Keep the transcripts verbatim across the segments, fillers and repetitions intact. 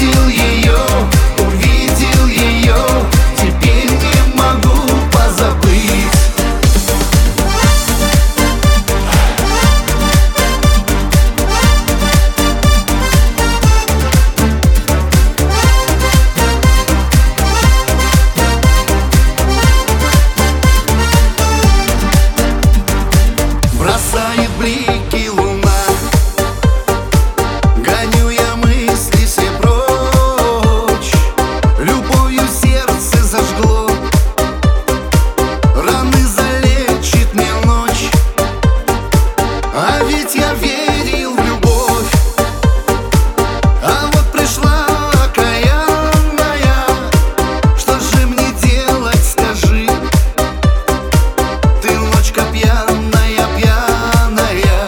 Встретил ее, увидел ее, теперь не могу позабыть. Бросает блики луна, гоню я мысли все прочь. Любовью сердце зажгло, раны залечит мне ночь. А ведь я верил в любовь, а вот пришла окаянная. Что же мне делать, скажи? Ты ночка пьяная, пьяная.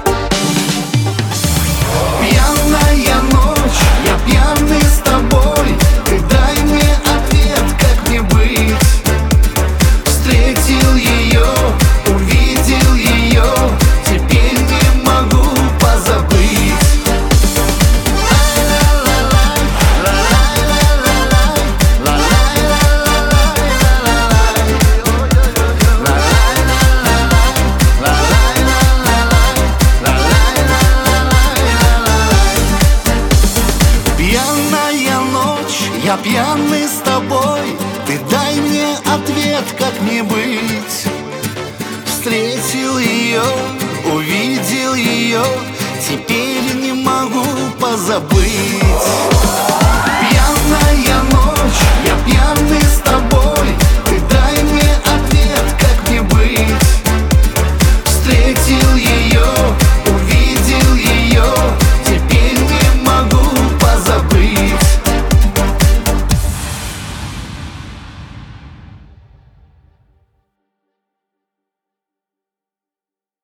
Пьяная ночь, я пьяный с тобой. Ты дай мне ответ, как мне быть. Встретил ее, увидел ее, теперь не могу позабыть. Пьяная ночь, я пьяный с тобой. Ты дай мне ответ, как мне быть. Встретил ее, увидел ее, теперь не могу позабыть.